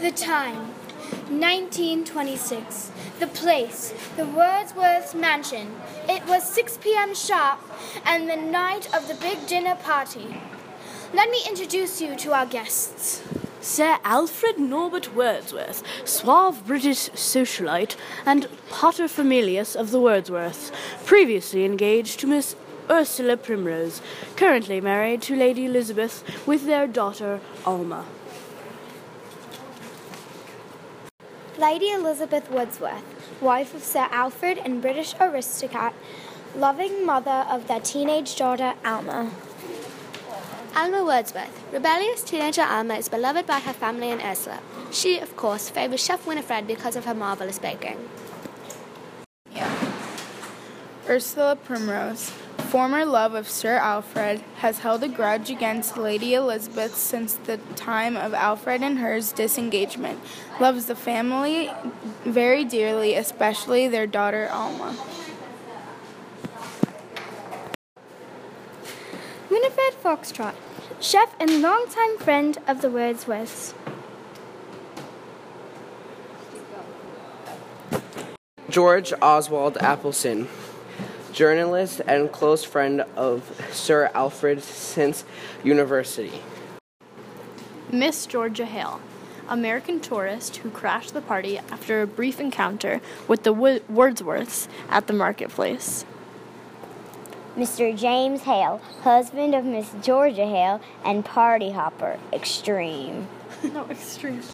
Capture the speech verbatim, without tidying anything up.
The time, nineteen twenty-six. The place, the Wordsworth's mansion. It was six p.m. sharp, and the night of the big dinner party. Let me introduce you to our guests. Sir Alfred Norbert Wordsworth, suave British socialite and paterfamilias of the Wordsworths, previously engaged to Miss Ursula Primrose, currently married to Lady Elizabeth with their daughter Alma. Lady Elizabeth Wordsworth, wife of Sir Alfred and British aristocrat, loving mother of their teenage daughter Alma. Alma Wordsworth. Rebellious teenager Alma is beloved by her family and Ursula. She, of course, favors Chef Winifred because of her marvelous baking. Yeah. Ursula Primrose, former love of Sir Alfred, has held a grudge against Lady Elizabeth since the time of Alfred and hers disengagement. Loves the family very dearly, especially their daughter Alma. Winifred Foxtrot, chef and longtime friend of the Wordsworths. George Oswald Appleson, journalist and close friend of Sir Alfred since university. Miss Georgia Hale, American tourist who crashed the party after a brief encounter with the Wo- Wordsworths at the marketplace. Mister James Hale, husband of Miss Georgia Hale and party hopper extreme. No, extreme.